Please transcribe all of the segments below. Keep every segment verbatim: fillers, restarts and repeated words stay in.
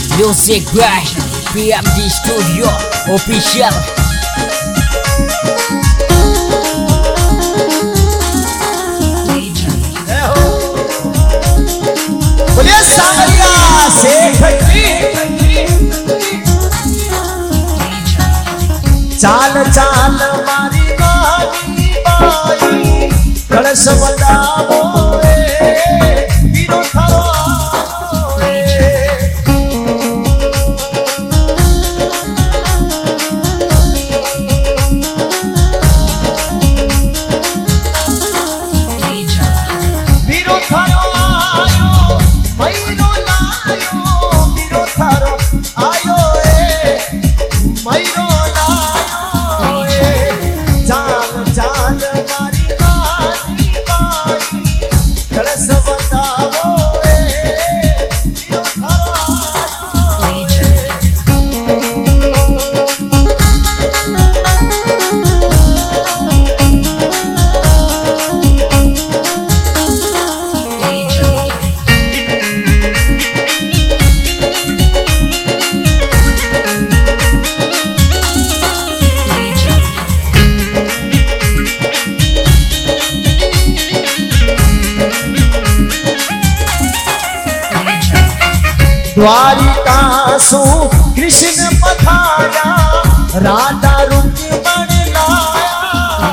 Music by P M D Studio Official. बोलिए सांवरिया शेख जी। चाल चाल मारी मारी बाई कलश बजावो रे वीरो थारो वीरो थारो आयो मैरो लायो वीरो थारो आयो रे मैरो लायो रे चाल चाल मारी मारी बाई कलश बजावो रे वीरो थारो आयो रे। द्वारिका सु कृष्ण पधारा राधा रुक्मिण लाया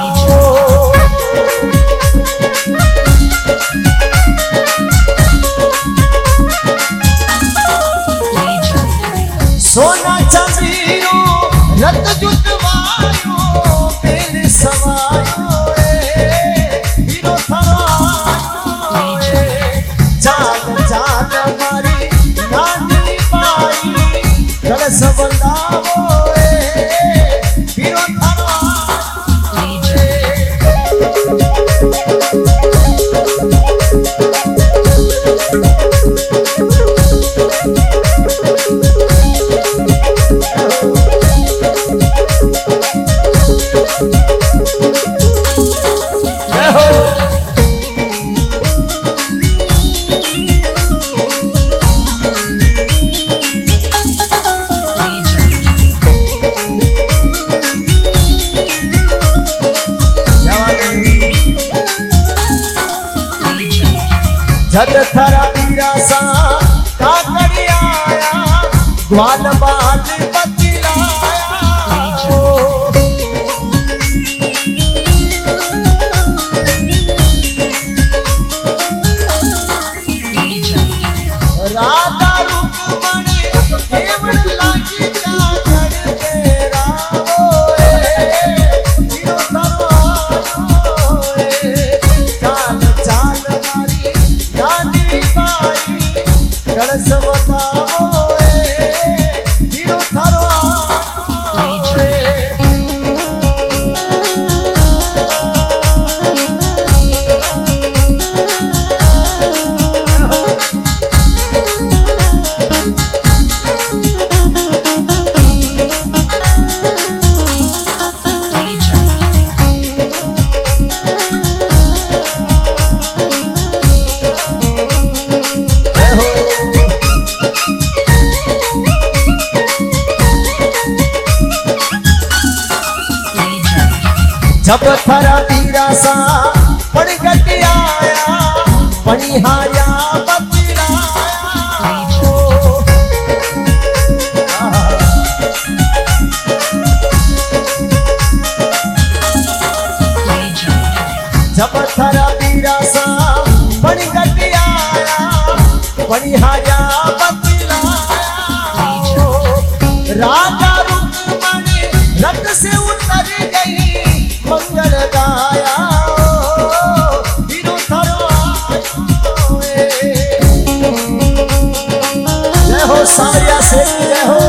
सोना चंदीरो रत जुटवायो तेल सवायो रे हीरो थारो रे चाल चाल मारी कलश बजावो रे वीरो थारो जद थरा पीरा सा काकड़ी आया ग्वाल बाल बतलाया राधा रुक्मिणी केवल लागी चादर तेरा रे वीरो थारो रे चाल चाल मारी रानी बाई कलश बजावो रे वीरो थारो रे। जब थरा तीरा सा पड़ गट आया पनिहाया बतलाया जब थरा तीरा सा पड़ गट आया पनिहाया बतलाया राधा रुक्मिणी रथ से उतर गई मंगल गाया वीरो थारो आयो रे। जय हो सांवरिया शेख जय हो।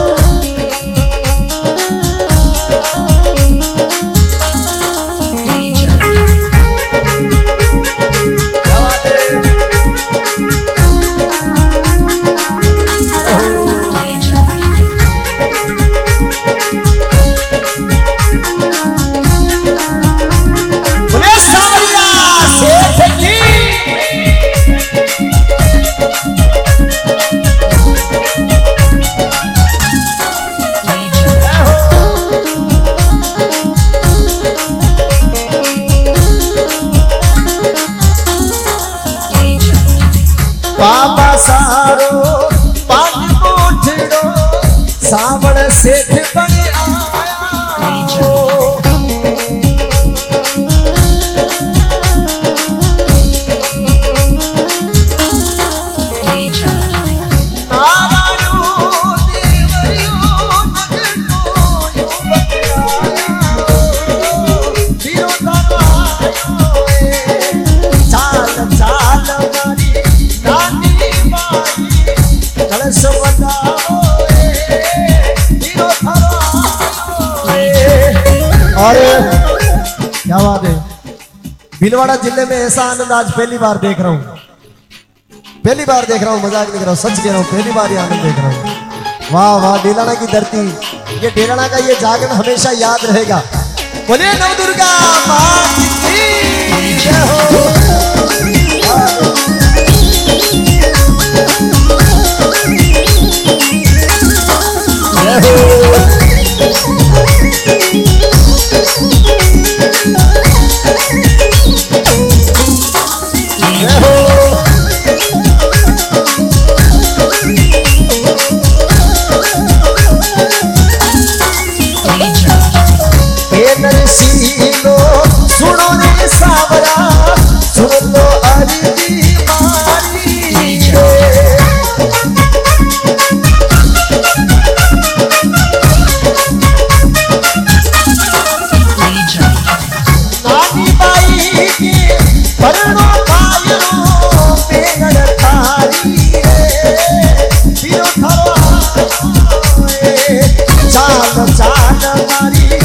सावण सेठ बने आया हो। और क्या बात है, भीलवाड़ा जिले में ऐसा आनंद आज पहली बार देख रहा हूँ, पहली बार देख रहा हूँ, मजाक नहीं कर रहा हूँ, सच कह रहा हूँ, पहली बार ये आनंद देख रहा हूँ। वाह वाह, डेलाना की धरती, ये डेलाना का ये जागरण हमेशा याद रहेगा। बोलिए नव दुर्गा माँ की जय हो। नरसीलो सुनो रे सावरा, सुन लो अरजी मारी नानी बाई के परनो कायरो पेगड़ थारी रे, फिरो थारो चाल चाल मारी